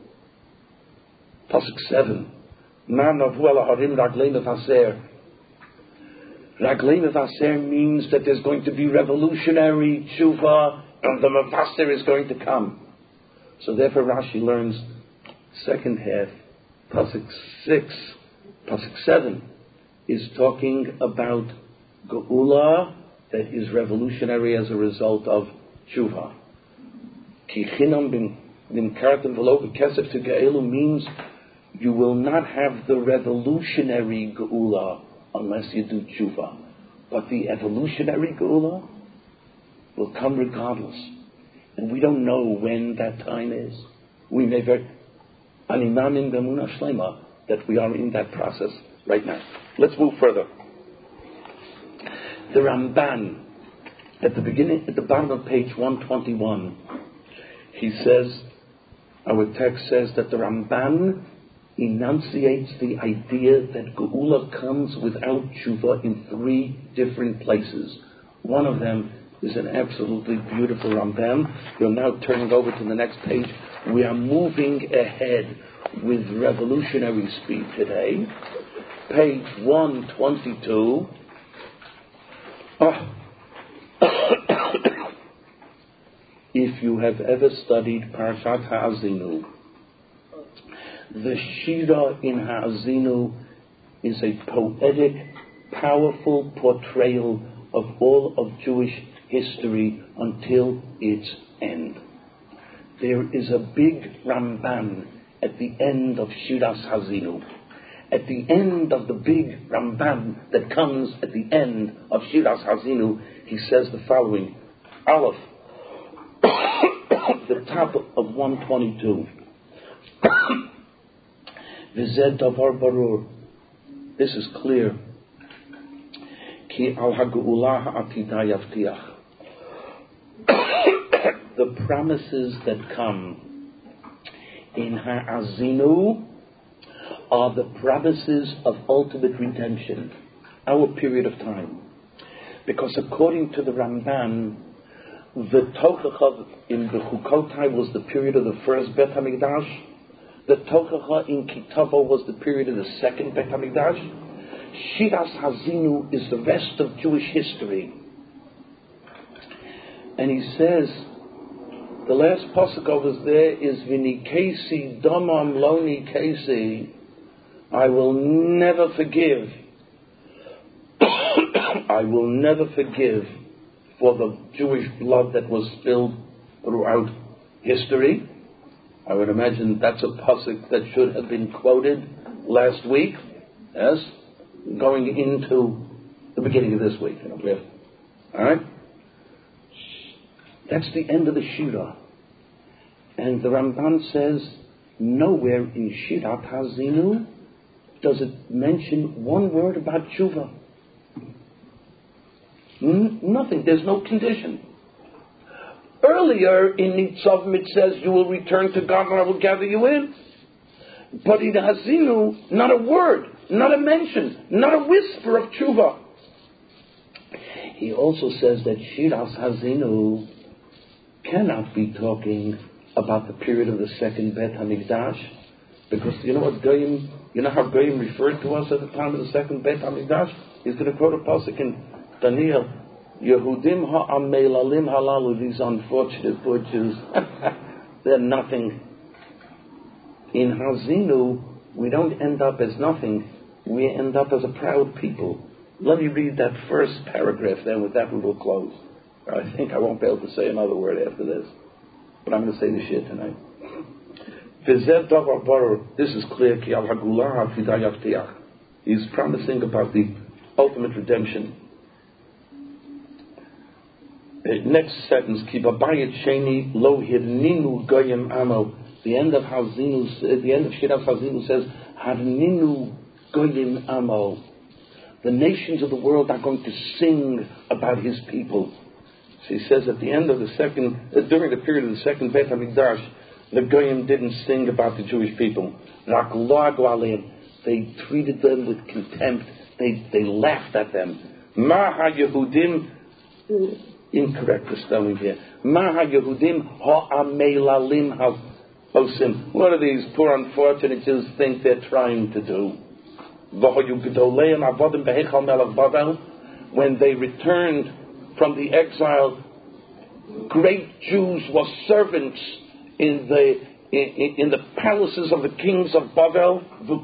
Pasuk 7. Man of Harim Raglei Mevaser. Raglei Mevaser means that there's going to be revolutionary tshuva and the Mevaser is going to come. So therefore Rashi learns second half, Pasuk 6, Pasuk 7 is talking about Geula that is revolutionary as a result of tshuva. Ki chinam bin kartem v'lo b'kesef to ge'elu means you will not have the revolutionary Geula unless you do tshuva. But the evolutionary Geula will come regardless. And we don't know when that time is. We may very animanim b'emunah shlema that we are in that process right now. Let's move further. The Ramban, at the bottom of page 121, he says, our text says that the Ramban enunciates the idea that Geula comes without tshuva in 3 different places. One of them is an absolutely beautiful Rambam. We're now turning over to the next page. We are moving ahead with revolutionary speed today. Page 122. If you have ever studied Parashat Ha'azinu, the Shira in Ha'azinu is a poetic, powerful portrayal of all of Jewish history until its end. There is a big Ramban at the end of Shiras Ha'azinu. At the end of the big Ramban that comes at the end of Shiras Ha'azinu, he says the following. Aleph, the top of 122. V'zeh davar barur. This is clear. Ki al ha'geula ha'atida yavtiach. The promises that come in Ha'azinu are the promises of ultimate redemption, our period of time. Because according to the Ramban, the Tochacha in the Chukotai was the period of the first Bet HaMikdash. The Tochacha in Kitavo was the period of the second Bet HaMikdash. Shiras Ha'azinu is the rest of Jewish history. And he says, the last pasuk over there is Vini Kesi Domam Loni Kesi. I will never forgive. I will never forgive for the Jewish blood that was spilled throughout history. I would imagine that's a pasuk that should have been quoted last week. Yes, going into the beginning of this week. All right. That's the end of the Shira. And the Ramban says, nowhere in Shirat Ha'azinu does it mention one word about tshuva. Nothing. There's no condition. Earlier in Nitzavim it says, you will return to God and I will gather you in. But in Ha'azinu, not a word, not a mention, not a whisper of tshuva. He also says that Shiras Ha'azinu cannot be talking about the period of the second Bet HaMikdash, because you know what Goyim, you know how Goyim referred to us at the time of the second Bet HaMikdash? He's going to quote a pasuk in Daniel, Yehudim ha'amelalim halalu, these unfortunate poor Jews. They're nothing. In Ha'azinu, we don't end up as nothing, we end up as a proud people. Let me read that first paragraph, then with that we will close. I think I won't be able to say another word after this, but I'm going to say this shit tonight. This is clear. He's promising about the ultimate redemption. Next sentence, the end of Ha'azinu, the end of Shiras Ha'azinu says, Harninu goyim amo. The nations of the world are going to sing about his people. So he says at the end of the second, during the period of the second Bet HaMikdash, the Goyim didn't sing about the Jewish people. They treated them with contempt. They laughed at them. Ma ha-Yehudim, incorrect the spelling here. Ma ha-Yehudim ha-amelalim ha-osim. What do these poor unfortunate Jews think they're trying to do? when they returned from the exile, great Jews were servants in the palaces of the kings of Bavel.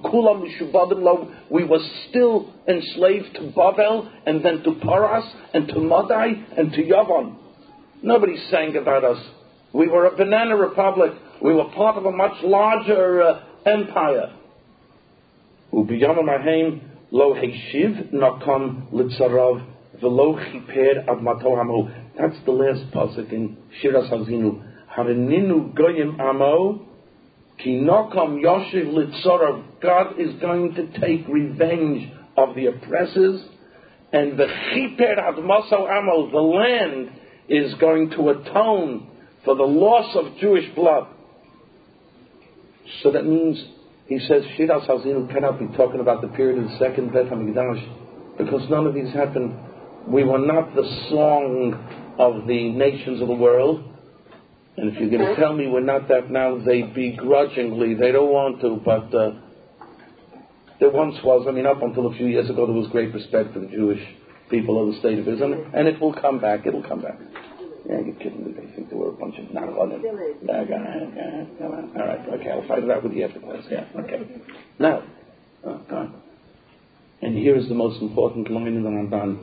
We were still enslaved to Bavel, and then to Paras, and to Madai, and to Yavon. Nobody sang about us. We were a banana republic. We were part of a much larger empire. Ubiyam Mahem lo heshiv nakam litzarav v'lo chiper ad mato amo. That's the last pasuk in Shiras Hazinu. Harininu goyim amo ki nakam yoshiv litzarav. God is going to take revenge of the oppressors, and the chiper ad mato amo, the land, is going to atone for the loss of Jewish blood. So that means, he says, Shiras Hazinu cannot be talking about the period of the second Bet HaMikdash, because none of these happened. We were not the song of the nations of the world. And if you're going to tell me we're not that now, they begrudgingly, they don't want to, but there once was, up until a few years ago, there was great respect for the Jewish people of the state of Israel, and it will come back. It'll come back. Yeah, you're kidding me. They think there were a bunch of non-running. Yeah, go ahead. Come on. All right, okay, I'll fight it out with you after class. Yeah, okay. Now, go on. And here is the most important line in the Ramban.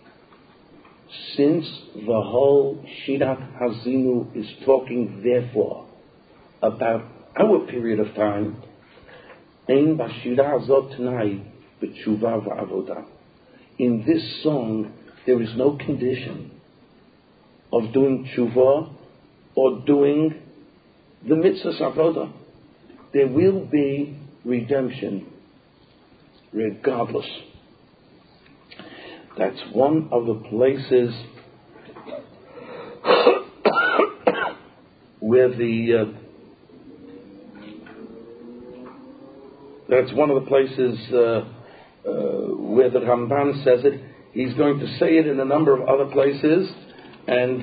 Since the whole Shirat Hazinu is talking, therefore, about our period of time, Ein Bashira Azot Tanai B'Tshuva V'Avodah. In this song, there is no condition of doing tshuva or doing the mitzvahs avodah. There will be redemption regardless. That's one of the places where where the Ramban says it. He's going to say it in a number of other places. And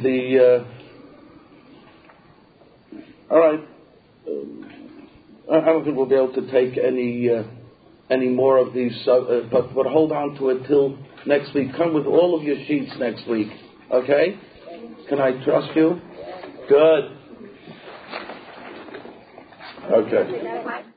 all right, I don't think we'll be able to take any more of these, but hold on to it till next week. Come with all of your sheets next week, okay? Can I trust you? Good. Okay.